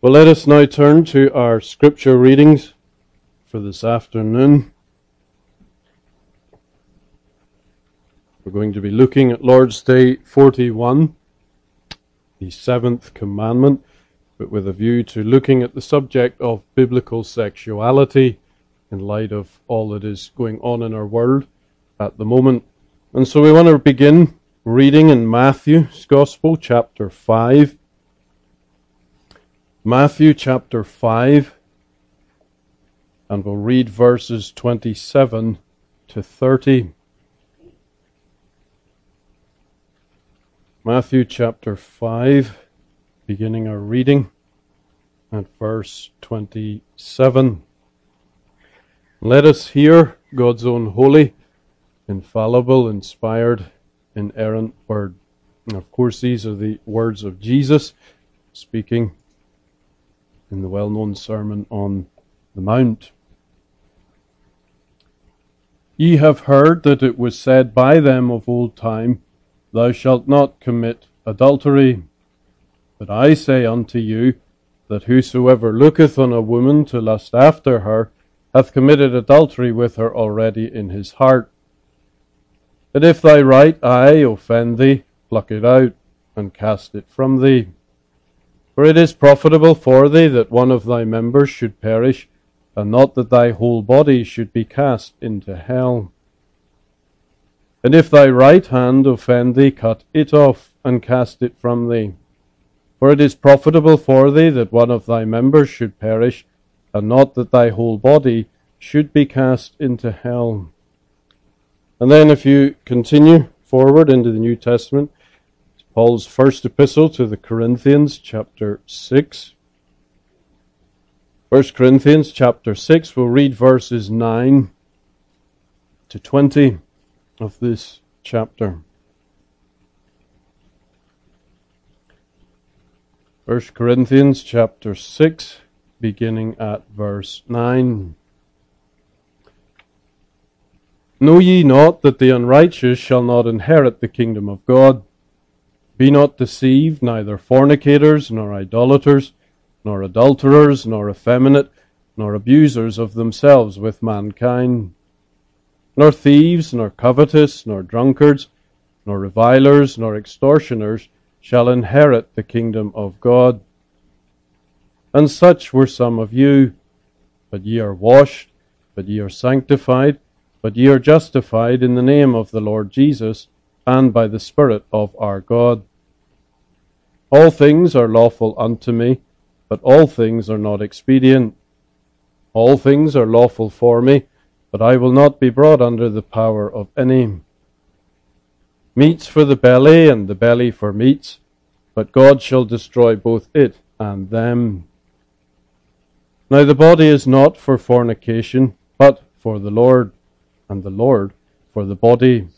Well, let us now turn to our scripture readings for this afternoon. We're going to be looking at Lord's Day 41, the seventh commandment, but with a view to looking at the subject of biblical sexuality in light of all that is going on in our world at the moment. And so we want to begin reading in Matthew's Gospel, chapter 5. Matthew chapter 5, and we'll read verses 27 to 30. Matthew chapter 5, beginning our reading at verse 27. Let us hear God's own holy, infallible, inspired, inerrant word. And of course, these are the words of Jesus speaking in the well-known Sermon on the Mount. Ye have heard that it was said by them of old time, Thou shalt not commit adultery. But I say unto you, that whosoever looketh on a woman to lust after her, hath committed adultery with her already in his heart. But if thy right eye offend thee, pluck it out, and cast it from thee. For it is profitable for thee that one of thy members should perish, and not that thy whole body should be cast into hell. And if thy right hand offend thee, cut it off, and cast it from thee. For it is profitable for thee that one of thy members should perish, and not that thy whole body should be cast into hell. And then if you continue forward into the New Testament, Paul's first epistle to the Corinthians, chapter 6. 1 Corinthians, chapter 6, we'll read verses 9 to 20 of this chapter. 1 Corinthians, chapter 6, beginning at verse 9. Know ye not that the unrighteous shall not inherit the kingdom of God? Be not deceived, neither fornicators, nor idolaters, nor adulterers, nor effeminate, nor abusers of themselves with mankind, nor thieves, nor covetous, nor drunkards, nor revilers, nor extortioners shall inherit the kingdom of God. And such were some of you. But ye are washed, but ye are sanctified, but ye are justified in the name of the Lord Jesus, and by the Spirit of our God. All things are lawful unto me, but all things are not expedient. All things are lawful for me, but I will not be brought under the power of any. Meats for the belly, and the belly for meats, but God shall destroy both it and them. Now the body is not for fornication, but for the Lord, and the Lord for the body.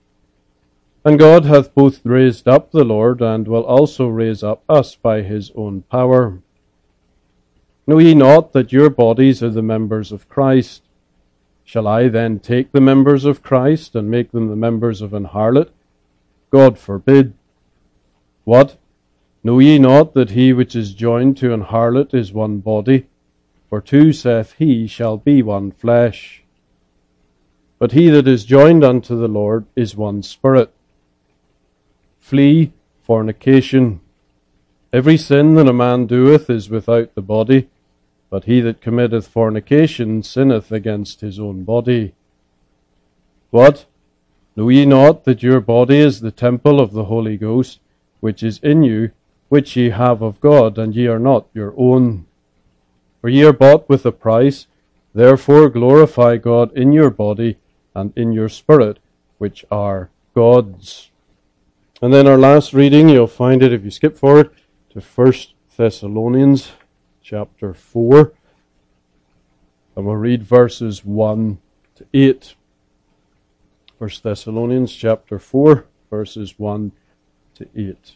And God hath both raised up the Lord, and will also raise up us by his own power. Know ye not that your bodies are the members of Christ? Shall I then take the members of Christ, and make them the members of an harlot? God forbid. What? Know ye not that he which is joined to an harlot is one body? For two, saith he, shall be one flesh. But he that is joined unto the Lord is one spirit. Flee fornication. Every sin that a man doeth is without the body, but he that committeth fornication sinneth against his own body. What? Know ye not that your body is the temple of the Holy Ghost, which is in you, which ye have of God, and ye are not your own? For ye are bought with a price, therefore glorify God in your body and in your spirit, which are God's. And then our last reading, you'll find it if you skip forward to 1 Thessalonians chapter 4. And we'll read verses 1 to 8. 1 Thessalonians chapter 4, verses 1 to 8.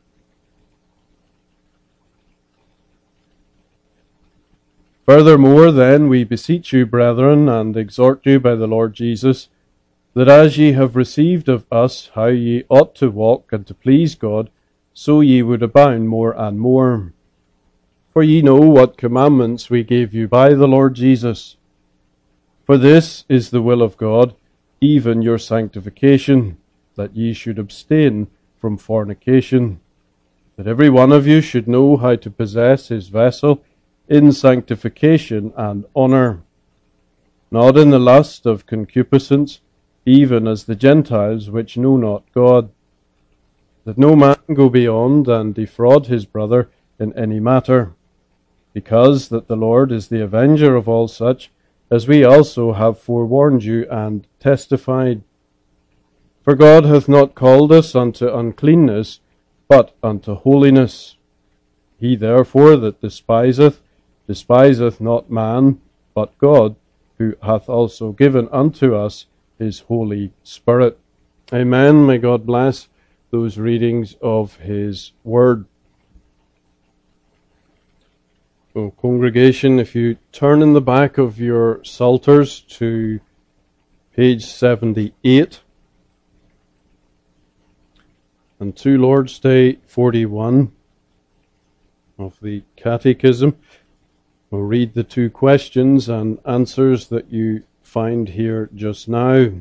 Furthermore, then, we beseech you, brethren, and exhort you by the Lord Jesus, that as ye have received of us how ye ought to walk and to please God, so ye would abound more and more. For ye know what commandments we gave you by the Lord Jesus. For this is the will of God, even your sanctification, that ye should abstain from fornication, that every one of you should know how to possess his vessel in sanctification and honour, not in the lust of concupiscence, even as the Gentiles which know not God, that no man go beyond and defraud his brother in any matter, because that the Lord is the avenger of all such, as we also have forewarned you and testified. For God hath not called us unto uncleanness, but unto holiness. He therefore that despiseth not man, but God, who hath also given unto us his Holy Spirit. Amen. May God bless those readings of his word. So, congregation, if you turn in the back of your Psalters to page 78 and to Lord's Day 41 of the Catechism, we'll read the two questions and answers that you find here just now.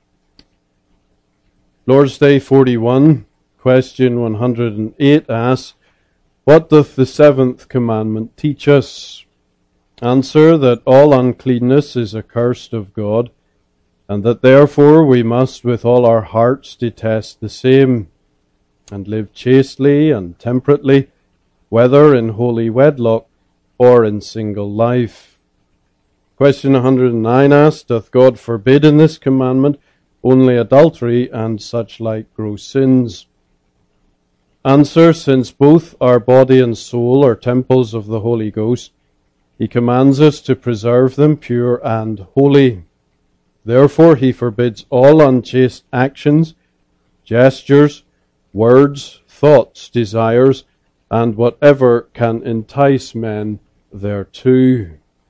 Lord's Day 41, question 108 asks, what doth the seventh commandment teach us? Answer, that all uncleanness is accursed of God, and that therefore we must with all our hearts detest the same, and live chastely and temperately, whether in holy wedlock or in single life. Question 109 asks, doth God forbid in this commandment only adultery and such like gross sins? Answer, since both our body and soul are temples of the Holy Ghost, he commands us to preserve them pure and holy. Therefore he forbids all unchaste actions, gestures, words, thoughts, desires, and whatever can entice men thereto.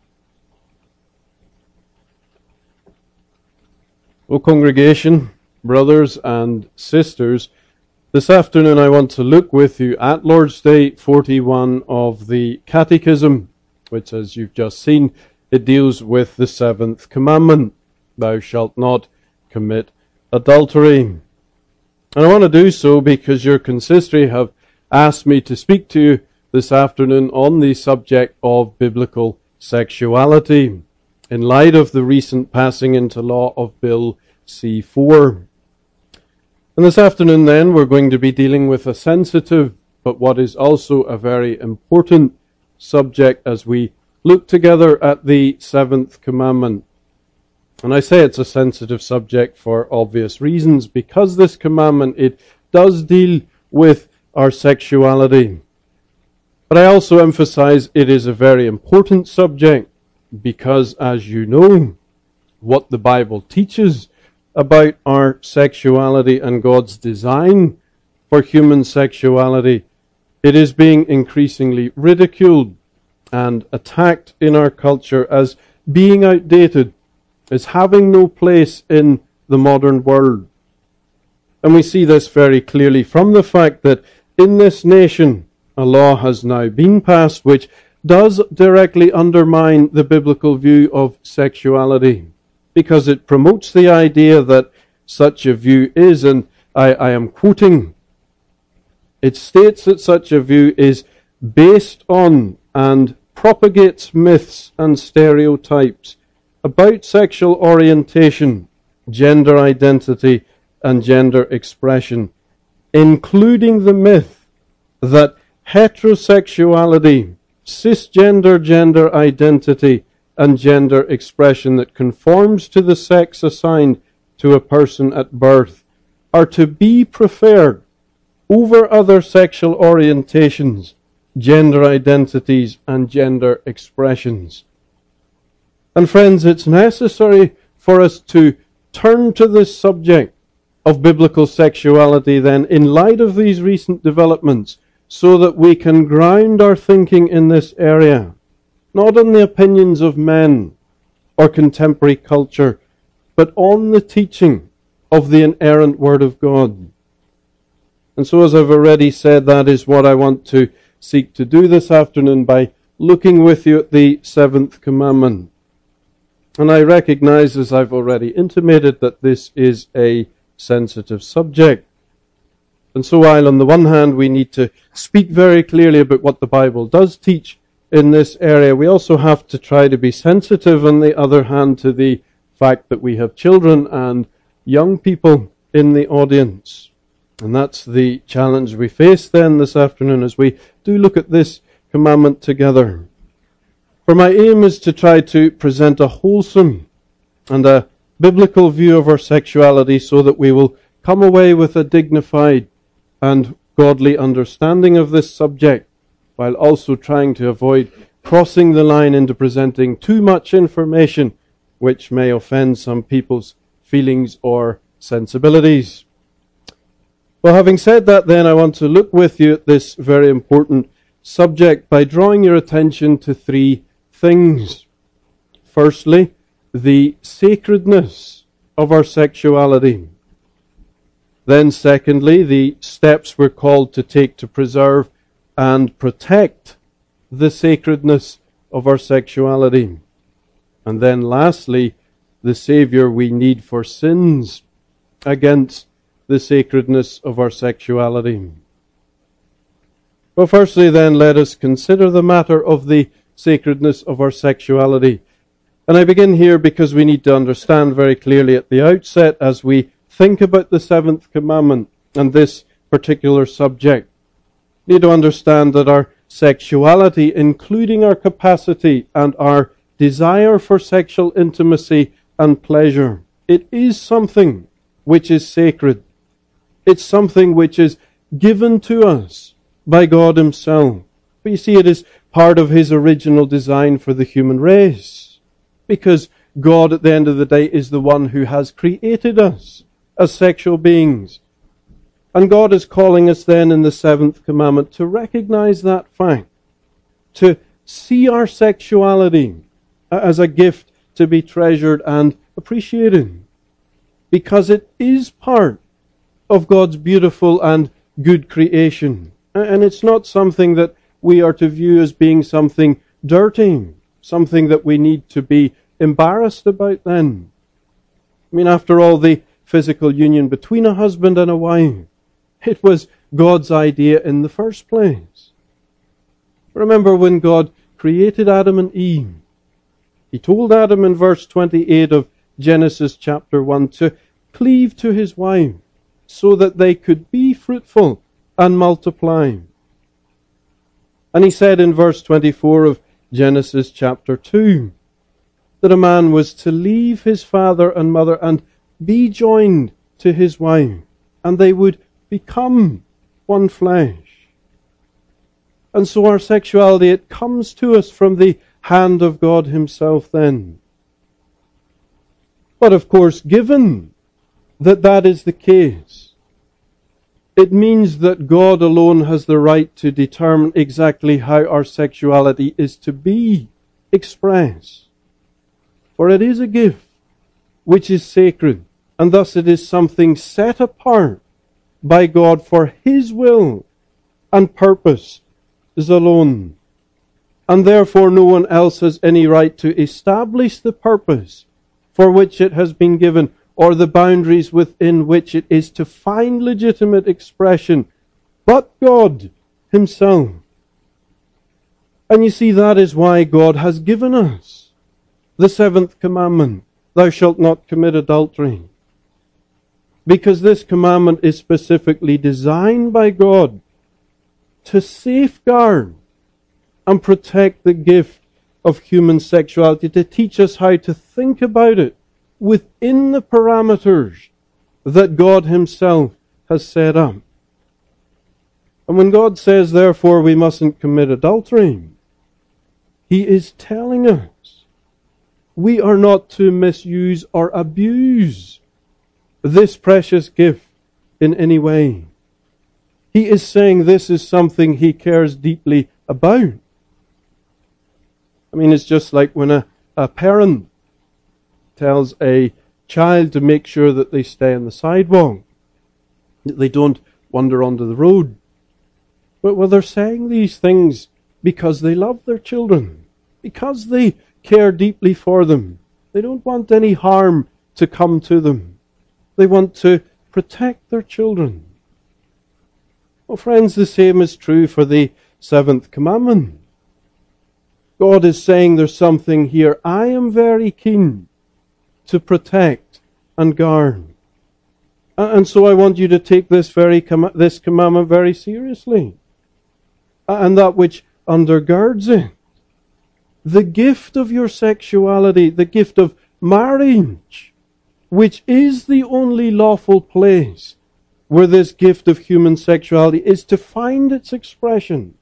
O congregation, brothers and sisters, this afternoon I want to look with you at Lord's Day 41 of the Catechism, which, as you've just seen, it deals with the seventh commandment, thou shalt not commit adultery. And I want to do so because your consistory have asked me to speak to you this afternoon on the subject of biblical sexuality, in light of the recent passing into law of Bill C-4. And this afternoon then we're going to be dealing with a sensitive, but what is also a very important subject as we look together at the seventh commandment. And I say it's a sensitive subject for obvious reasons, because this commandment, it does deal with our sexuality. But I also emphasize it is a very important subject, because as you know, what the Bible teaches about our sexuality and God's design for human sexuality, it is being increasingly ridiculed and attacked in our culture as being outdated, as having no place in the modern world. And we see this very clearly from the fact that in this nation a law has now been passed which does directly undermine the biblical view of sexuality, because it promotes the idea that such a view is, and I am quoting, it states that such a view is based on and propagates myths and stereotypes about sexual orientation, gender identity, and gender expression, including the myth that heterosexuality, cisgender gender identity, and gender expression that conforms to the sex assigned to a person at birth are to be preferred over other sexual orientations, gender identities, and gender expressions. And friends, it's necessary for us to turn to this subject of biblical sexuality then in light of these recent developments, so that we can ground our thinking in this area, not on the opinions of men or contemporary culture, but on the teaching of the inerrant Word of God. And so, as I've already said, that is what I want to seek to do this afternoon by looking with you at the seventh commandment. And I recognize, as I've already intimated, that this is a sensitive subject. And so while on the one hand we need to speak very clearly about what the Bible does teach in this area, we also have to try to be sensitive on the other hand to the fact that we have children and young people in the audience. And that's the challenge we face then this afternoon as we do look at this commandment together. For my aim is to try to present a wholesome and a biblical view of our sexuality so that we will come away with a dignified and godly understanding of this subject, while also trying to avoid crossing the line into presenting too much information which may offend some people's feelings or sensibilities. Well, having said that then, I want to look with you at this very important subject by drawing your attention to three things. Firstly, the sacredness of our sexuality. Then secondly, the steps we're called to take to preserve and protect the sacredness of our sexuality. And then lastly, the Saviour we need for sins against the sacredness of our sexuality. Well, firstly then, let us consider the matter of the sacredness of our sexuality. And I begin here because we need to understand very clearly at the outset as we think about the seventh commandment and this particular subject. We need to understand that our sexuality, including our capacity and our desire for sexual intimacy and pleasure, it is something which is sacred. It's something which is given to us by God Himself. But you see, it is part of His original design for the human race. Because God, at the end of the day, is the one who has created us as sexual beings. And God is calling us then in the seventh commandment to recognize that fact, to see our sexuality as a gift to be treasured and appreciated, because it is part of God's beautiful and good creation. And it's not something that we are to view as being something dirty, something that we need to be embarrassed about then. I mean, after all, the physical union between a husband and a wife, it was God's idea in the first place. Remember when God created Adam and Eve, He told Adam in verse 28 of Genesis chapter 1 to cleave to his wife so that they could be fruitful and multiply. And He said in verse 24 of Genesis chapter 2 that a man was to leave his father and mother and be joined to his wife, and they would become one flesh. And so our sexuality, it comes to us from the hand of God Himself then. But of course, given that that is the case, it means that God alone has the right to determine exactly how our sexuality is to be expressed. For it is a gift which is sacred, and thus it is something set apart by God for His will and purpose is alone. And therefore no one else has any right to establish the purpose for which it has been given, or the boundaries within which it is to find legitimate expression, but God Himself. And you see, that is why God has given us the seventh commandment, thou shalt not commit adultery. Because this commandment is specifically designed by God to safeguard and protect the gift of human sexuality, to teach us how to think about it within the parameters that God Himself has set up. And when God says, therefore, we mustn't commit adultery, He is telling us we are not to misuse or abuse this precious gift in any way. He is saying this is something He cares deeply about. I mean, it's just like when a parent tells a child to make sure that they stay on the sidewalk, that they don't wander onto the road. Well, they're saying these things because they love their children, because they care deeply for them. They don't want any harm to come to them. They want to protect their children. Well, friends, the same is true for the seventh commandment. God is saying there's something here I am very keen to protect and guard. And so I want you to take this commandment very seriously. And that which undergirds it. The gift of your sexuality, the gift of marriage, which is the only lawful place where this gift of human sexuality is to find its expression.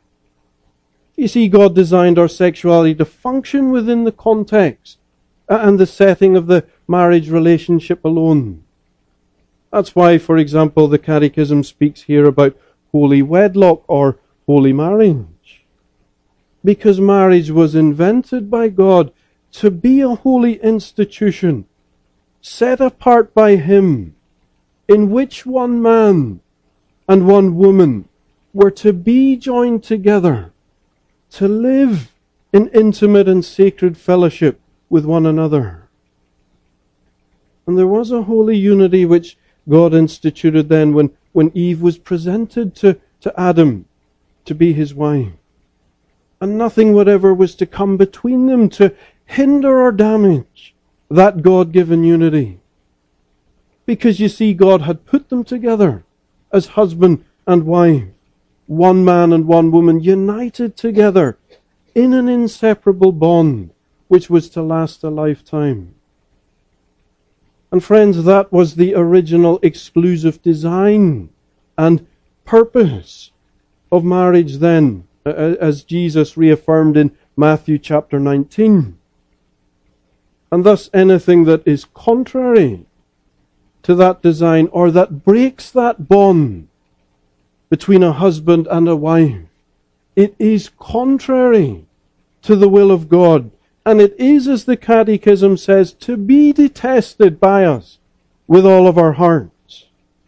You see, God designed our sexuality to function within the context and the setting of the marriage relationship alone. That's why, for example, the Catechism speaks here about holy wedlock or holy marriage. Because marriage was invented by God to be a holy institution, set apart by Him, in which one man and one woman were to be joined together, to live in intimate and sacred fellowship with one another. And there was a holy unity which God instituted then when Eve was presented to Adam to be his wife. And nothing whatever was to come between them to hinder or damage that God-given unity. Because you see, God had put them together as husband and wife, one man and one woman united together in an inseparable bond which was to last a lifetime. And friends, that was the original exclusive design and purpose of marriage then, as Jesus reaffirmed in Matthew chapter 19. And thus anything that is contrary to that design or that breaks that bond between a husband and a wife, it is contrary to the will of God. And it is, as the Catechism says, to be detested by us with all of our hearts.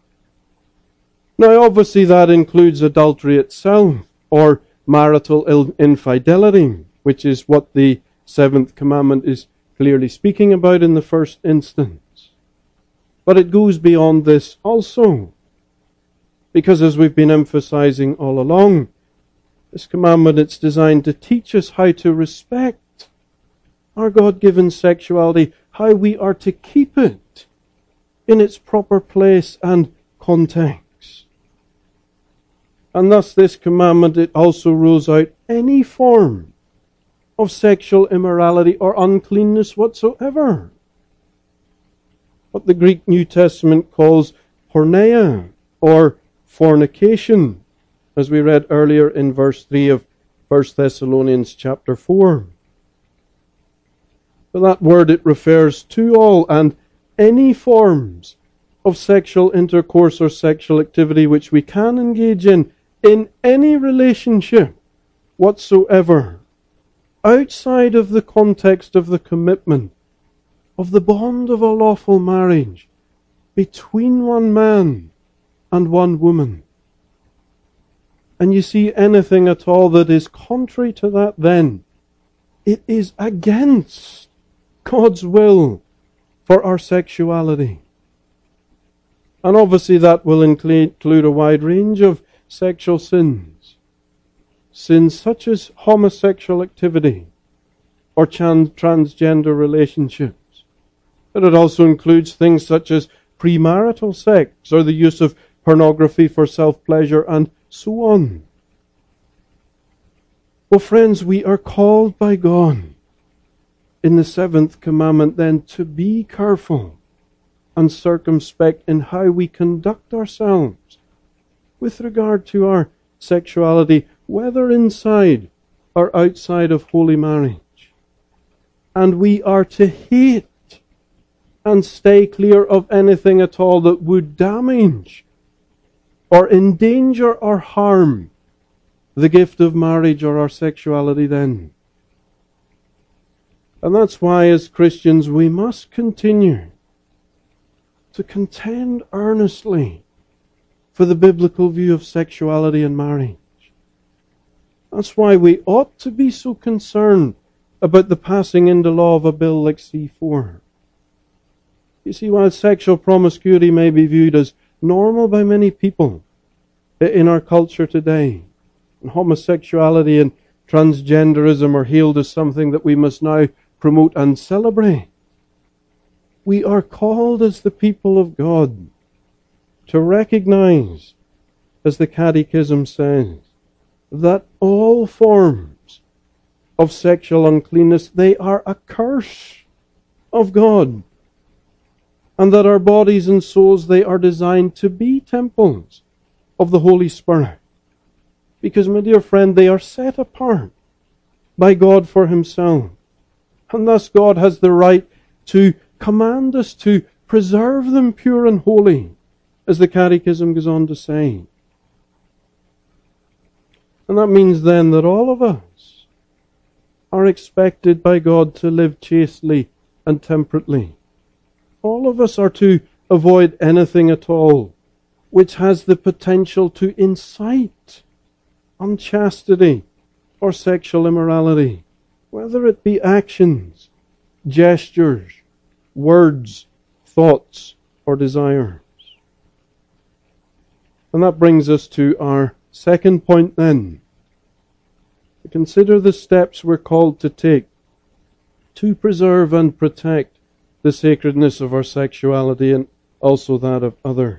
Now, obviously, that includes adultery itself, or marital infidelity, which is what the seventh commandment is clearly speaking about in the first instance. But it goes beyond this also, because as we've been emphasizing all along, this commandment, it's designed to teach us how to respect our God-given sexuality, how we are to keep it in its proper place and context. And thus this commandment, it also rules out any form of sexual immorality or uncleanness whatsoever. What the Greek New Testament calls porneia, or fornication, as we read earlier in verse 3 of 1 Thessalonians chapter 4. But that word, it refers to all and any forms of sexual intercourse or sexual activity which we can engage in any relationship whatsoever, outside of the context of the commitment of the bond of a lawful marriage between one man and one woman. And you see, anything at all that is contrary to that, then it is against God's will for our sexuality. And obviously that will include a wide range of sexual sins. Sins such as homosexual activity or transgender relationships. But it also includes things such as premarital sex or the use of pornography for self-pleasure and so on. Well, friends, we are called by God in the seventh commandment then to be careful and circumspect in how we conduct ourselves with regard to our sexuality, whether inside or outside of holy marriage. And we are to hate and stay clear of anything at all that would damage or endanger or harm the gift of marriage or our sexuality then. And that's why as Christians we must continue to contend earnestly for the biblical view of sexuality and marriage. That's why we ought to be so concerned about the passing into law of a bill like C4. You see, while sexual promiscuity may be viewed as normal by many people in our culture today, and homosexuality and transgenderism are hailed as something that we must now promote and celebrate, we are called as the people of God to recognize, as the Catechism says, that all forms of sexual uncleanness, they are a curse of God. And that our bodies and souls, they are designed to be temples of the Holy Spirit. Because, my dear friend, they are set apart by God for Himself. And thus God has the right to command us to preserve them pure and holy, as the Catechism goes on to say. And that means then that all of us are expected by God to live chastely and temperately. All of us are to avoid anything at all which has the potential to incite unchastity or sexual immorality, whether it be actions, gestures, words, thoughts, or desires. And that brings us to our second point then. To consider the steps we're called to take to preserve and protect the sacredness of our sexuality and also that of others.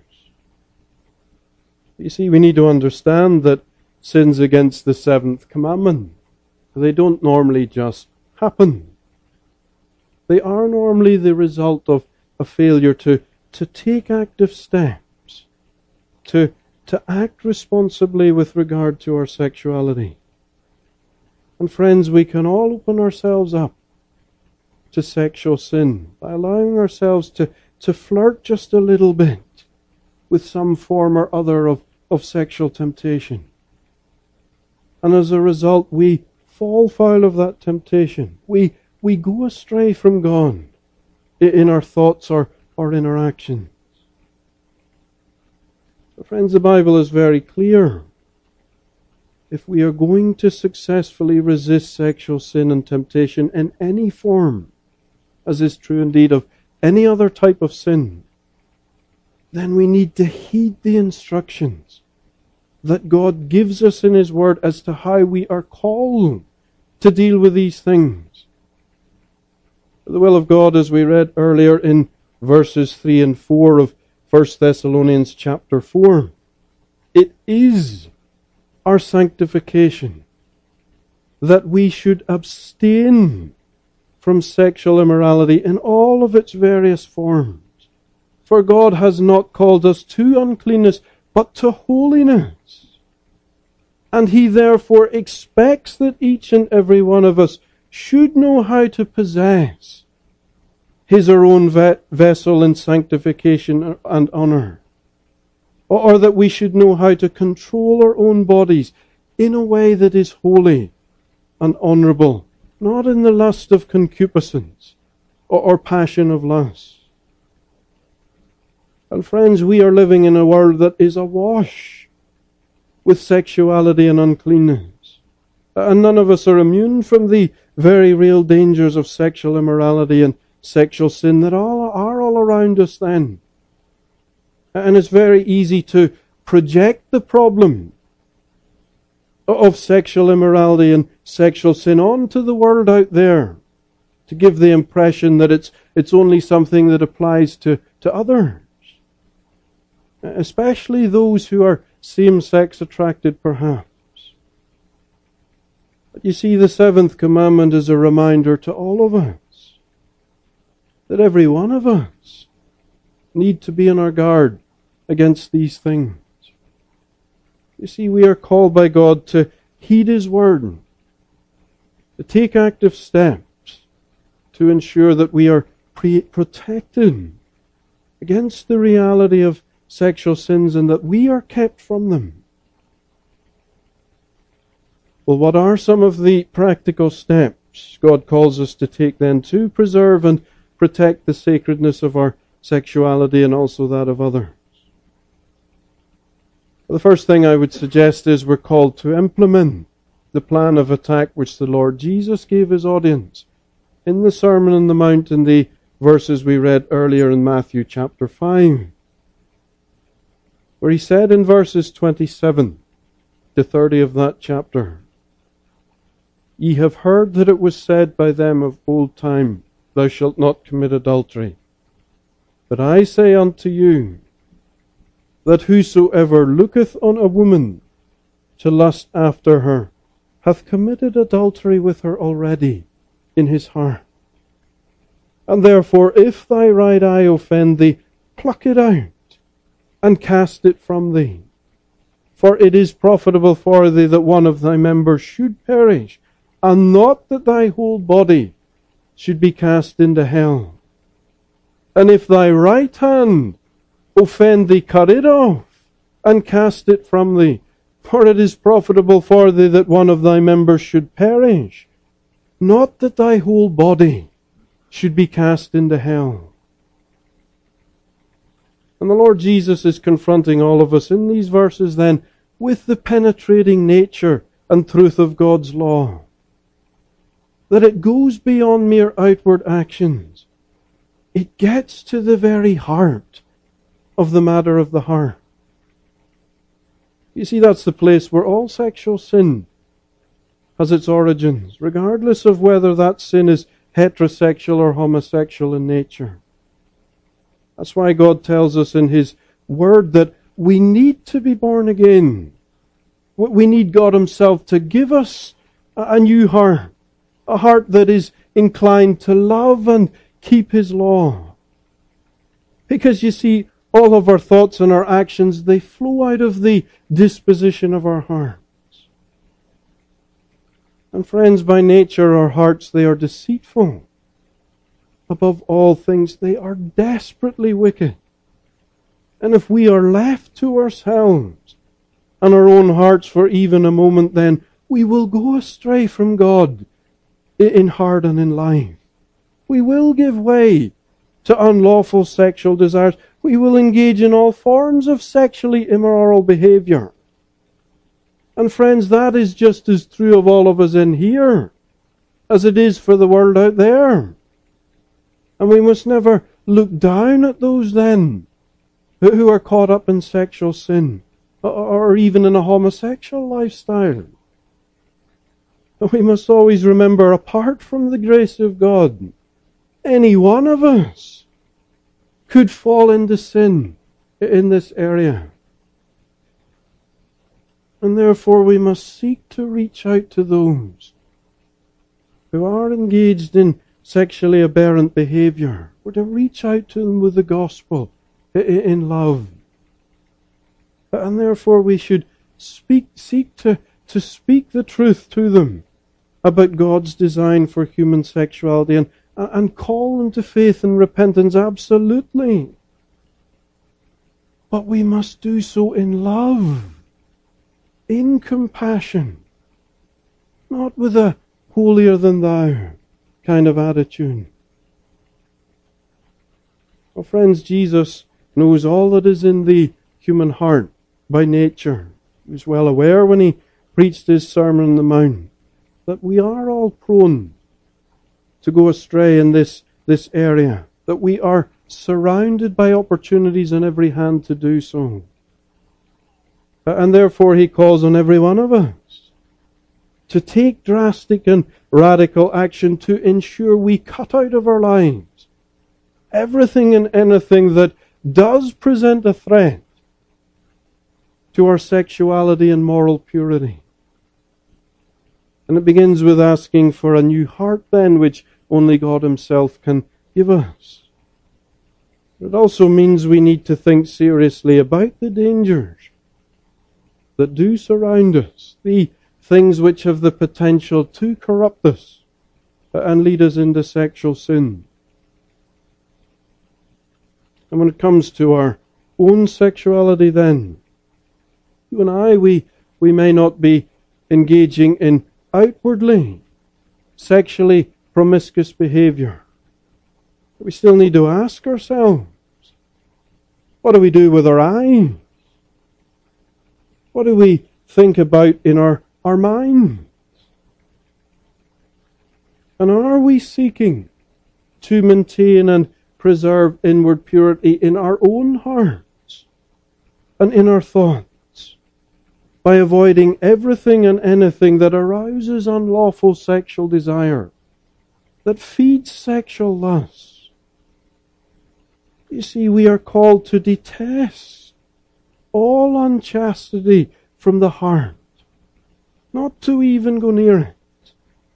You see, we need to understand that sins against the seventh commandment, they don't normally just happen. They are normally the result of a failure to take active steps, to act responsibly with regard to our sexuality. And friends, we can all open ourselves up to sexual sin by allowing ourselves to flirt just a little bit with some form or other of sexual temptation. And as a result, we fall foul of that temptation. We go astray from God in our thoughts or in our actions. So friends, the Bible is very clear. If we are going to successfully resist sexual sin and temptation in any form, as is true indeed of any other type of sin, then we need to heed the instructions that God gives us in His Word as to how we are called to deal with these things. The will of God, as we read earlier in verses 3 and 4 of 1 Thessalonians chapter 4, it is our sanctification that we should abstain from sexual immorality in all of its various forms. For God has not called us to uncleanness, but to holiness. And He therefore expects that each and every one of us should know how to possess his or own vessel in sanctification and honor. Or that we should know how to control our own bodies in a way that is holy and honorable, not in the lust of concupiscence or passion of lust. And friends, we are living in a world that is awash with sexuality and uncleanness. And none of us are immune from the very real dangers of sexual immorality and sexual sin that are all around us then. And it's very easy to project the problem of sexual immorality and sexual sin onto the world out there, to give the impression that it's only something that applies to others, especially those who are same-sex attracted perhaps. But you see, the seventh commandment is a reminder to all of us that every one of us need to be on our guard against these things. You see, we are called by God to heed His word, to take active steps to ensure that we are protected against the reality of sexual sins and that we are kept from them. Well, what are some of the practical steps God calls us to take then to preserve and protect the sacredness of our sexuality and also that of others? The first thing I would suggest is we're called to implement the plan of attack which the Lord Jesus gave his audience in the Sermon on the Mount in the verses we read earlier in Matthew chapter 5, where he said in verses 27 to 30 of that chapter, "Ye have heard that it was said by them of old time, Thou shalt not commit adultery. But I say unto you, that whosoever looketh on a woman to lust after her hath committed adultery with her already in his heart. And therefore, if thy right eye offend thee, pluck it out, and cast it from thee. For it is profitable for thee that one of thy members should perish, and not that thy whole body should be cast into hell. And if thy right hand offend thee, cut it off, and cast it from thee. For it is profitable for thee that one of thy members should perish, not that thy whole body should be cast into hell." And the Lord Jesus is confronting all of us in these verses then with the penetrating nature and truth of God's law. That it goes beyond mere outward actions. It gets to the very heart of the matter of the heart. You see, that's the place where all sexual sin has its origins, regardless of whether that sin is heterosexual or homosexual in nature. That's why God tells us in His Word that we need to be born again. We need God Himself to give us a new heart, a heart that is inclined to love and keep His law. Because you see, all of our thoughts and our actions, they flow out of the disposition of our hearts. And friends, by nature our hearts, they are deceitful. Above all things, they are desperately wicked. And if we are left to ourselves and our own hearts for even a moment, then we will go astray from God in heart and in life. We will give way to unlawful sexual desires. We will engage in all forms of sexually immoral behavior. And friends, that is just as true of all of us in here as it is for the world out there. And we must never look down at those then who are caught up in sexual sin or even in a homosexual lifestyle. We must always remember, apart from the grace of God, any one of us could fall into sin in this area. And therefore we must seek to reach out to those who are engaged in sexually aberrant behavior. We're to reach out to them with the gospel in love. And therefore we should seek to speak the truth to them about God's design for human sexuality and call them to faith and repentance, absolutely. But we must do so in love, in compassion, not with a holier than thou kind of attitude. Well, friends, Jesus knows all that is in the human heart by nature. He was well aware when He preached His Sermon on the Mount that we are all prone to go astray in this area, that we are surrounded by opportunities on every hand to do so. And therefore He calls on every one of us to take drastic and radical action to ensure we cut out of our lives everything and anything that does present a threat to our sexuality and moral purity. And it begins with asking for a new heart then, which only God Himself can give us. It also means we need to think seriously about the dangers that do surround us, the things which have the potential to corrupt us and lead us into sexual sin. And when it comes to our own sexuality then, you and I, we may not be engaging in outwardly sexually promiscuous behavior. But we still need to ask ourselves, what do we do with our eyes? What do we think about in our mind? And are we seeking to maintain and preserve inward purity in our own hearts and in our thoughts by avoiding everything and anything that arouses unlawful sexual desire, that feeds sexual lust? You see, we are called to detest all unchastity from the heart, not to even go near it.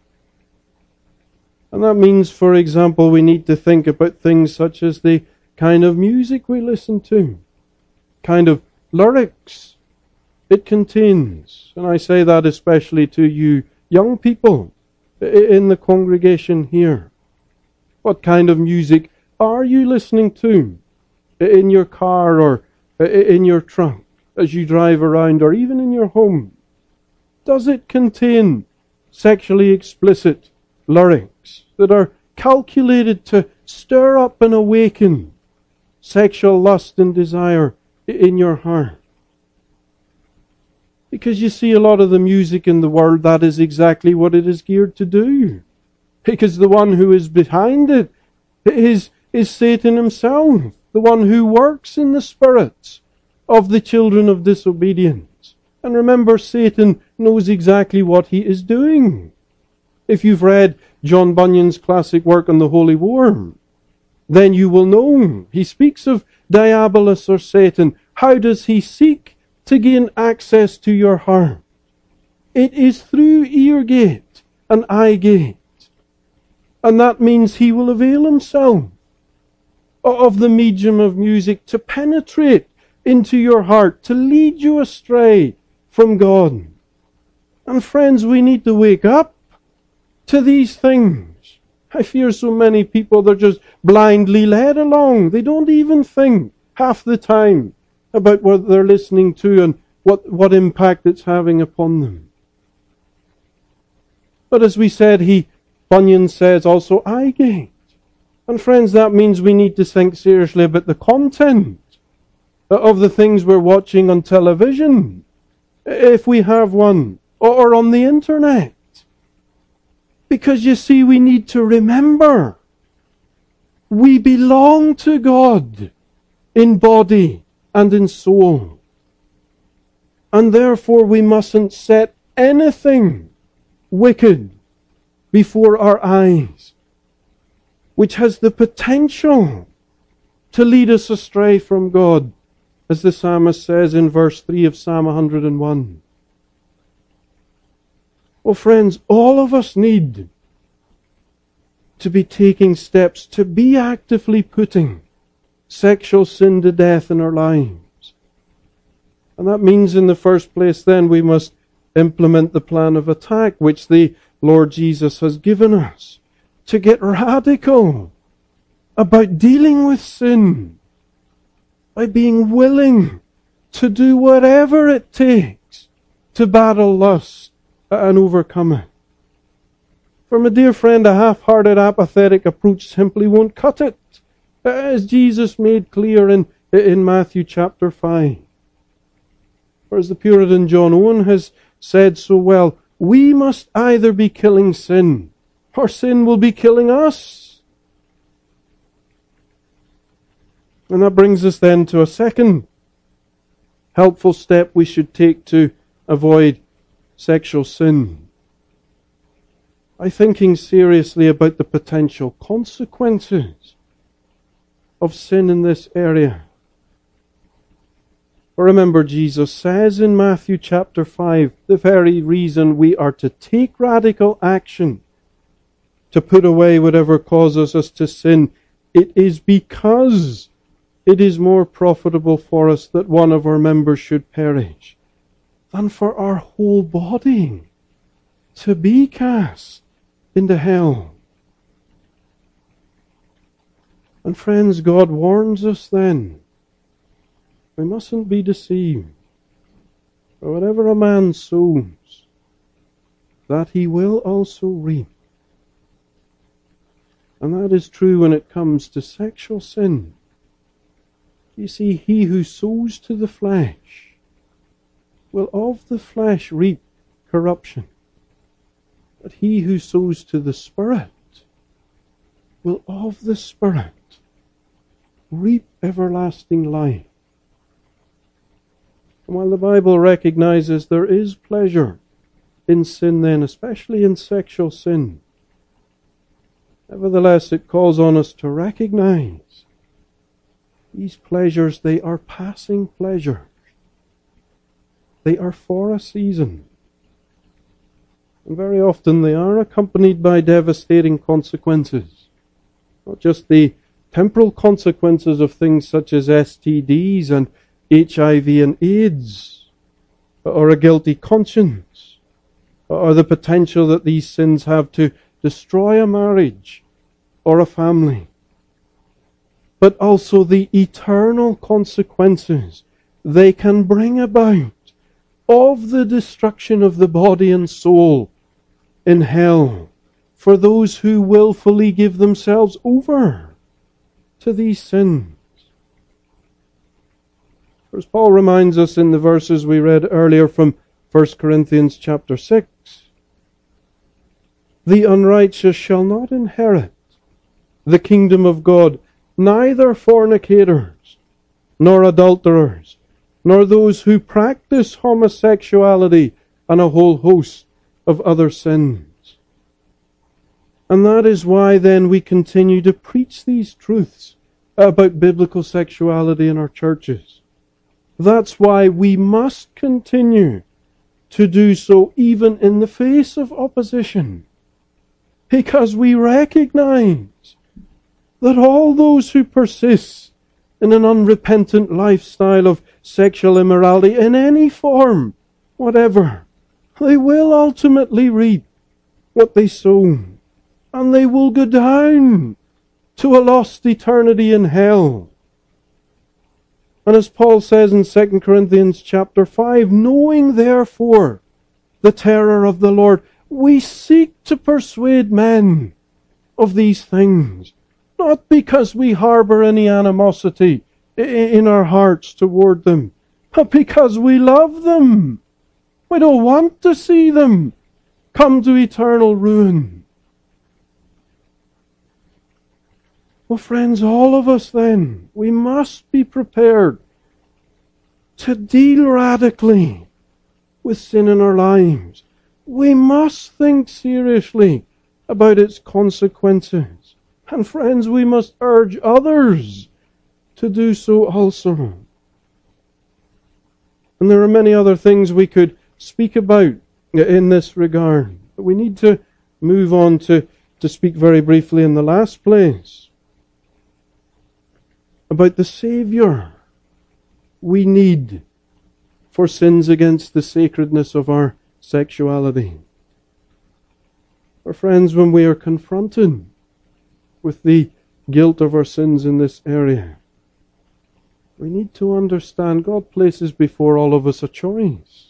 And that means, for example, we need to think about things such as the kind of music we listen to, kind of lyrics it contains. And I say that especially to you young people in the congregation here. What kind of music are you listening to in your car or in your trunk as you drive around, or even in your home? Does it contain sexually explicit lyrics that are calculated to stir up and awaken sexual lust and desire in your heart? Because you see, a lot of the music in the world, that is exactly what it is geared to do. Because the one who is behind it is Satan himself, the one who works in the spirits of the children of disobedience. And remember, Satan knows exactly what he is doing. If you've read John Bunyan's classic work on the Holy War, then you will know. He speaks of Diabolus, or Satan. How does he seek to gain access to your heart? It is through ear gate and eye gate. And that means he will avail himself of the medium of music to penetrate into your heart, to lead you astray from God. And friends, we need to wake up to these things. I fear so many people, they're just blindly led along. They don't even think half the time about what they're listening to and what impact it's having upon them. But as we said, Bunyan says also eye gate. And friends, that means we need to think seriously about the content of the things we're watching on television, if we have one, or on the internet. Because you see, we need to remember we belong to God in body and in soul. And therefore we mustn't set anything wicked before our eyes, which has the potential to lead us astray from God, as the psalmist says in verse 3 of Psalm 101. Well, friends, all of us need to be taking steps to be actively putting sexual sin to death in our lives. And that means, in the first place, then, we must implement the plan of attack which the Lord Jesus has given us, to get radical about dealing with sin by being willing to do whatever it takes to battle lust and overcome it. For my dear friend, a half-hearted, apathetic approach simply won't cut it, as Jesus made clear in Matthew chapter 5. Or as the Puritan John Owen has said so well, we must either be killing sin, or sin will be killing us. And that brings us then to a second helpful step we should take to avoid sexual sin, by thinking seriously about the potential consequences of sin in this area. For remember, Jesus says in Matthew chapter 5, the very reason we are to take radical action to put away whatever causes us to sin, it is because it is more profitable for us that one of our members should perish than for our whole body to be cast into hell. And friends, God warns us then, we mustn't be deceived. For whatever a man sows, that he will also reap. And that is true when it comes to sexual sin. You see, he who sows to the flesh will of the flesh reap corruption. But he who sows to the Spirit will of the Spirit reap everlasting life. And while the Bible recognizes there is pleasure in sin then, especially in sexual sin, nevertheless it calls on us to recognize these pleasures, they are passing pleasures. They are for a season. And very often they are accompanied by devastating consequences. Not just the temporal consequences of things such as STDs and HIV and AIDS, or a guilty conscience, or the potential that these sins have to destroy a marriage or a family, but also the eternal consequences they can bring about of the destruction of the body and soul in hell for those who willfully give themselves over to these sins. As Paul reminds us in the verses we read earlier from 1 Corinthians chapter 6, the unrighteous shall not inherit the kingdom of God, neither fornicators, nor adulterers, nor those who practice homosexuality and a whole host of other sins. And that is why then we continue to preach these truths about biblical sexuality in our churches. That's why we must continue to do so even in the face of opposition. Because we recognize that all those who persist in an unrepentant lifestyle of sexual immorality in any form, whatever, they will ultimately reap what they sow. And they will go down to a lost eternity in hell. And as Paul says in 2 Corinthians chapter 5, knowing therefore the terror of the Lord, we seek to persuade men of these things, not because we harbor any animosity in our hearts toward them, but because we love them. We don't want to see them come to eternal ruin. Well, friends, all of us then, we must be prepared to deal radically with sin in our lives. We must think seriously about its consequences. And friends, we must urge others to do so also. And there are many other things we could speak about in this regard. But we need to move on to speak very briefly in the last place about the Saviour we need for sins against the sacredness of our sexuality. For friends, when we are confronted with the guilt of our sins in this area, we need to understand God places before all of us a choice.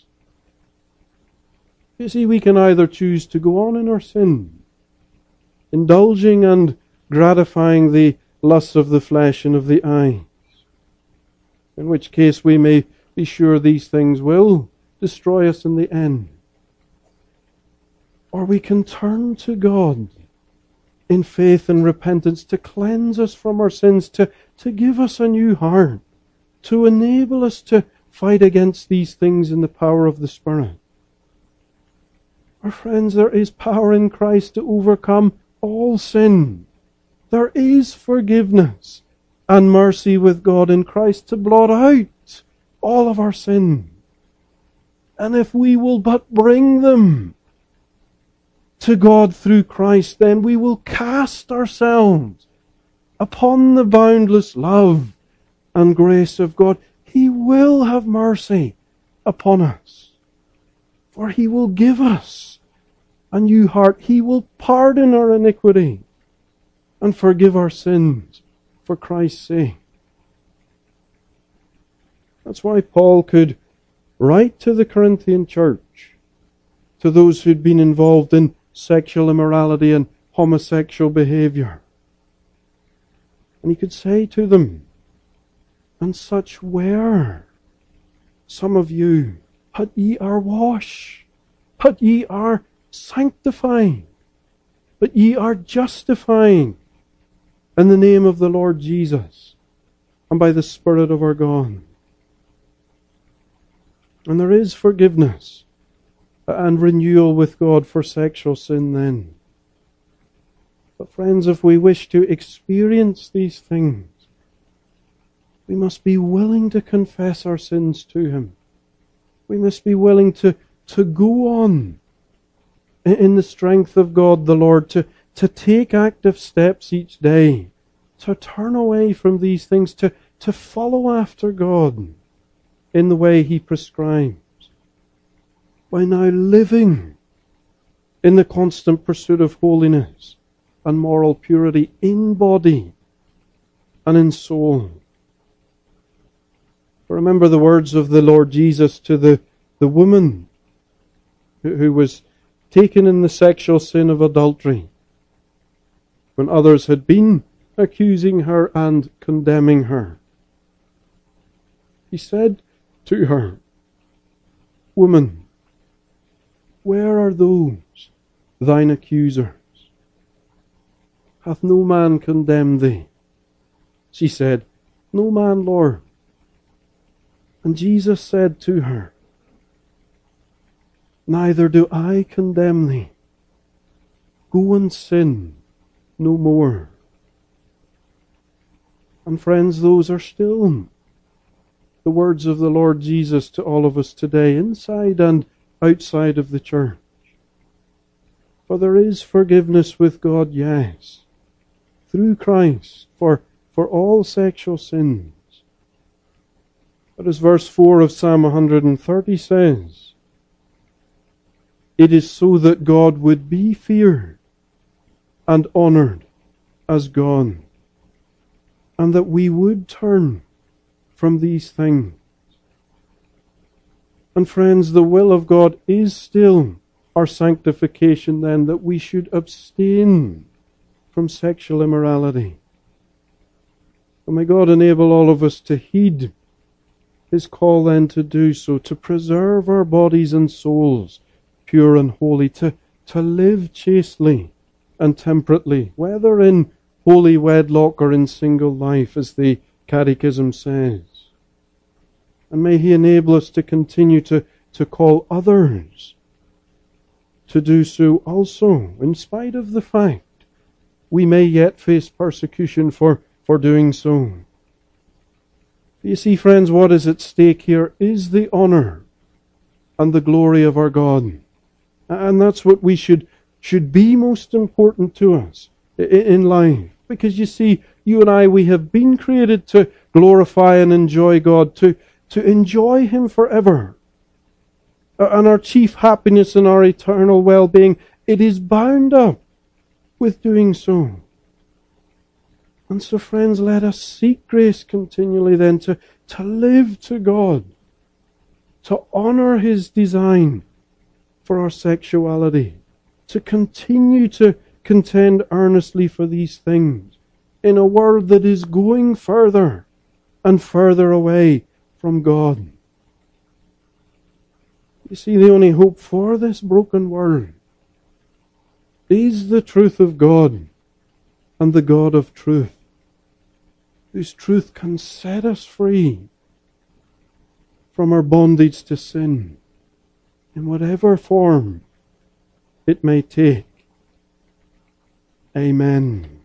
You see, we can either choose to go on in our sin, indulging and gratifying the lusts of the flesh and of the eyes, in which case we may be sure these things will destroy us in the end. Or we can turn to God in faith and repentance to cleanse us from our sins, to give us a new heart, to enable us to fight against these things in the power of the Spirit. Our friends, there is power in Christ to overcome all sin. There is forgiveness and mercy with God in Christ to blot out all of our sin. And if we will but bring them to God through Christ, then we will cast ourselves upon the boundless love and grace of God. He will have mercy upon us, for He will give us a new heart. He will pardon our iniquity and forgive our sins for Christ's sake. That's why Paul could write to the Corinthian church, to those who'd been involved in sexual immorality and homosexual behavior. And he could say to them, and such were some of you, but ye are washed, but ye are sanctified, but ye are justified in the name of the Lord Jesus and by the Spirit of our God. And there is forgiveness and renewal with God for sexual sin then. But friends, if we wish to experience these things, we must be willing to confess our sins to Him. We must be willing to go on in the strength of God the Lord, to take active steps each day, to turn away from these things, to follow after God in the way He prescribes, by now living in the constant pursuit of holiness and moral purity in body and in soul. Remember the words of the Lord Jesus to the woman who was taken in the sexual sin of adultery, when others had been accusing her and condemning her. He said to her, "Woman, where are those thine accusers? Hath no man condemned thee?" She said, "No man, Lord." And Jesus said to her, "Neither do I condemn thee. Go and sin no more." And friends, those are still the words of the Lord Jesus to all of us today, inside and outside of the church. For there is forgiveness with God, yes, through Christ for all sexual sins. But as verse 4 of Psalm 130 says, it is so that God would be feared and honoured as God, and that we would turn from these things. And friends, the will of God is still our sanctification then, that we should abstain from sexual immorality. And may God enable all of us to heed His call then to do so, to preserve our bodies and souls pure and holy, to live chastely and temperately, whether in holy wedlock or in single life, as the Catechism says. And may He enable us to continue to call others to do so also, in spite of the fact we may yet face persecution for doing so. You see, friends, what is at stake here is the honour and the glory of our God. And that's what we should be most important to us in life. Because you see, you and I, we have been created to glorify and enjoy God, to enjoy Him forever. And our chief happiness and our eternal well-being, it is bound up with doing so. And so, friends, let us seek grace continually then to live to God, to honour His design for our sexuality, to continue to contend earnestly for these things in a world that is going further and further away from God. You see, the only hope for this broken world is the truth of God and the God of truth, whose truth can set us free from our bondage to sin in whatever form it may take. Amen.